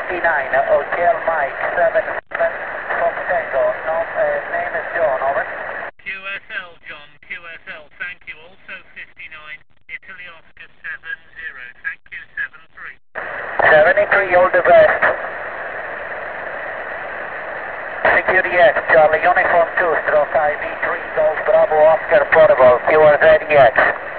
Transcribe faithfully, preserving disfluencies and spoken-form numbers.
fifty-nine, Hotel Mike seven seven from Tango. No, uh, name is John, over. Q S L, John, Q S L, thank you. Also fifty-nine, Italy Oscar seven zero, thank you, seven three. seventy-three, all the best. Security X, Charlie Uniform two, stroke I V three, Golf Bravo Oscar Portable, Q R Z X.